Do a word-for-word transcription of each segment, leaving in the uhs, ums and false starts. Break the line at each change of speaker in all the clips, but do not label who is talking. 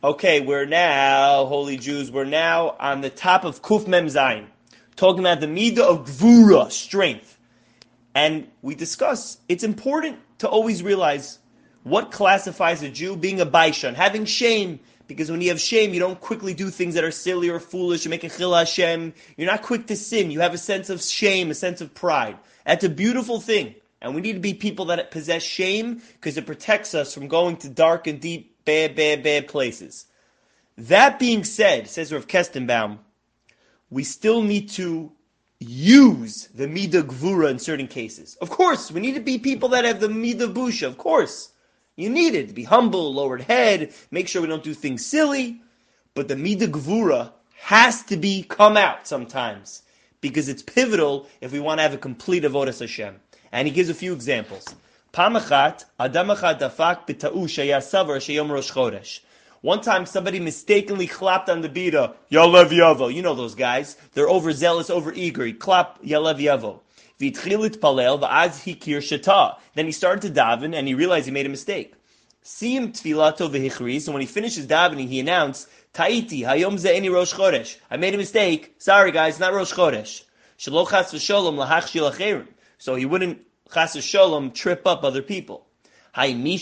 Okay, we're now, holy Jews, we're now on the top of Kuf Mem Zayin, talking about the Midah of Gvura, strength. And we discuss, it's important to always realize what classifies a Jew being a Baishan, having shame, because when you have shame, you don't quickly do things that are silly or foolish, you make a Chil Hashem, you're not quick to sin, you have a sense of shame, a sense of pride. That's a beautiful thing, and we need to be people that possess shame, because it protects us from going to dark and deep bad, bad, bad places. That being said, says Rav Kestenbaum, we still need to use the Midah Gvura in certain cases. Of course, we need to be people that have the Midah Busha, of course. You need it, to be humble, lowered head, make sure we don't do things silly. But the Midah Gvura has to be come out sometimes, because it's pivotal if we want to have a complete Avodas Hashem. And he gives a few examples. Pamachat, Adam Echad dafak b'ta'u sheyah savar sheyom Rosh Chodesh. One time somebody mistakenly clapped on the bita, Yalev Yavo. You know those guys. They're overzealous, overeager. He clapped Yalev Yavo. V'itchil itpalel v'az hikir shata. Then he started to daven and he realized he made a mistake. Siyim tfilato v'hichri. So when he finishes davening, he announced, Ta'iti, hayom ze'eni Rosh Chodesh. I made a mistake. Sorry guys, not Rosh Chodesh. Shelo chas v'sholom lahachshil acherim. So he wouldn't chas v'sholom trip up other people. If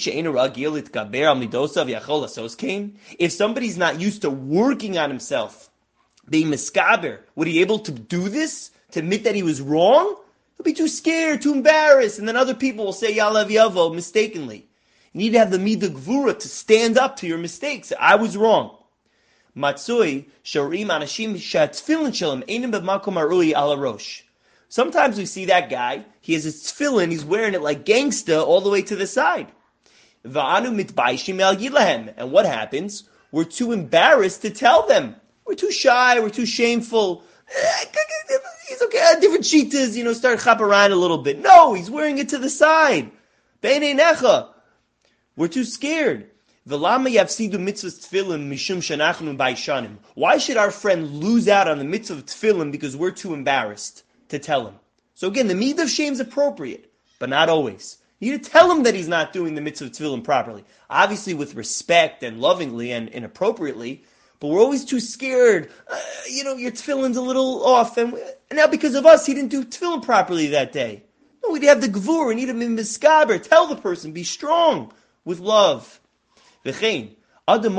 somebody's not used to working on himself, being miskaber, would he be able to do this? To admit that he was wrong? He'll be too scared, too embarrassed, and then other people will say Yalav Yavo mistakenly. You need to have the Midah Gvura to stand up to your mistakes. I was wrong. Matsui sharim anashim shatfilin shalom einim b'makom arui ala rosh. Sometimes we see that guy, he has his tefillin, he's wearing it like gangsta all the way to the side. Va'anu mitbaishim el yilahem. And what happens? We're too embarrassed to tell them. We're too shy, we're too shameful. He's okay, different cheetahs, you know, start chop around a little bit. No, he's wearing it to the side. Beinei necha. We're too scared. V'lama yafsidu mitzvahs tefillin mishum shanachnu baishanim. Why should our friend lose out on the mitzvah of tefillin because we're too embarrassed to tell him? So again, the midah of shame is appropriate, but not always. You need to tell him that he's not doing the mitzvah of tefillin properly. Obviously with respect and lovingly and inappropriately, but we're always too scared. Uh, you know, your tefillin's a little off, and, and now because of us, he didn't do tefillin properly that day. No, we have the gvur, we need him in miskaber. Tell the person, be strong with love. V'chein. Person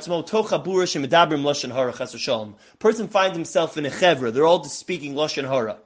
finds himself in a chevra. They're all just speaking lashon hara.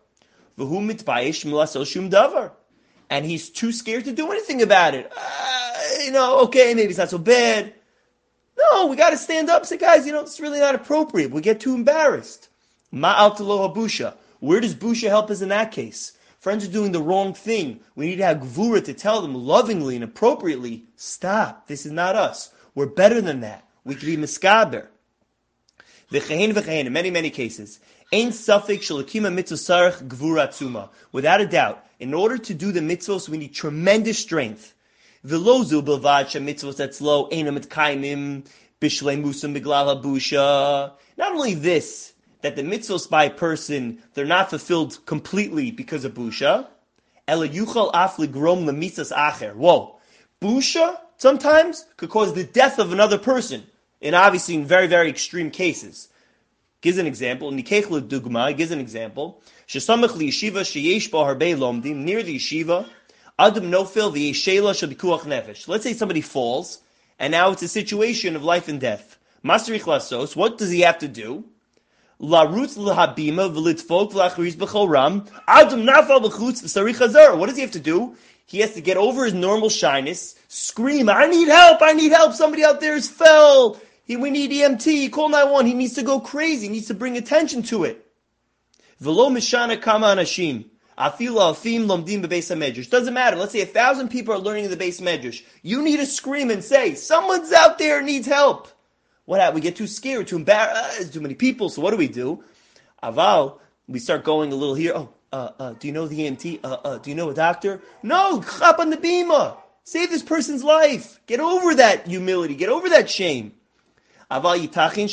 And he's too scared to do anything about it. Uh, you know, okay, maybe it's not so bad. No, we got to stand up and say, guys, you know, it's really not appropriate. We get too embarrassed. Ma'al telo habusha. Where does busha help us in that case? Friends are doing the wrong thing. We need to have gvura to tell them lovingly and appropriately, stop, this is not us. We're better than that. We can be miskaber. V'chein v'chein, in many, many cases. Ein safek shalakima mitzvah sarach gvura tzuma. Without a doubt, in order to do the mitzvahs, we need tremendous strength. V'lozu b'vad shemitzvahs etzlo einam etkaimim bishlei musam biglal habusha. Not only this, that the mitzvahs by a person, they're not fulfilled completely because of busha. Ela yuchal af ligrom lemitzas acher. Whoa. Busha sometimes could cause the death of another person, in obviously in very, very extreme cases. Gives an example. Nikech l'dugma, gives an example. Shesamach liyeshiva sheyesh bo harbei lomdim, near the yeshiva, adam nofil v'yeshela shabikuach nefesh. Let's say somebody falls, and now it's a situation of life and death. Masrich lasos, what does he have to do? Larutz l'habima v'litfok v'lachriz b'chol ram, adam nafal b'chutz v'sarich hazar. What does he have to do? He has to get over his normal shyness, scream, I need help, I need help, somebody out there has fell, he, we need E M T, call nine one one, he needs to go crazy, he needs to bring attention to it. V'lo mishana kama anashim, afila afim lomdim bebeis hamedrash. Doesn't matter, let's say a thousand people are learning in the beis medrash. You need to scream and say, someone's out there needs help. What happened? We get too scared, too embarrassed, there's too many people, so what do we do? Aval, we start going a little here, oh, Uh, uh, do you know the E M T? Uh, uh, do you know a doctor? No, chop on the bima. Save this person's life. Get over that humility. Get over that shame. What could happen?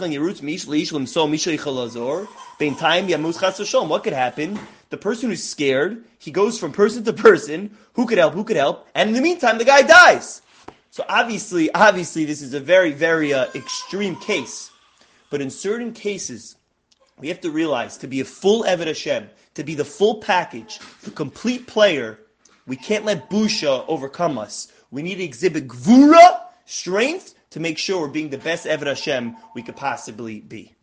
The person who's scared, he goes from person to person. Who could help? Who could help? And in the meantime, the guy dies. So obviously, obviously, this is a very, very uh, extreme case. But in certain cases, we have to realize to be a full Eved Hashem, to be the full package, the complete player, we can't let Busha overcome us. We need to exhibit Gvura, strength, to make sure we're being the best Eved Hashem we could possibly be.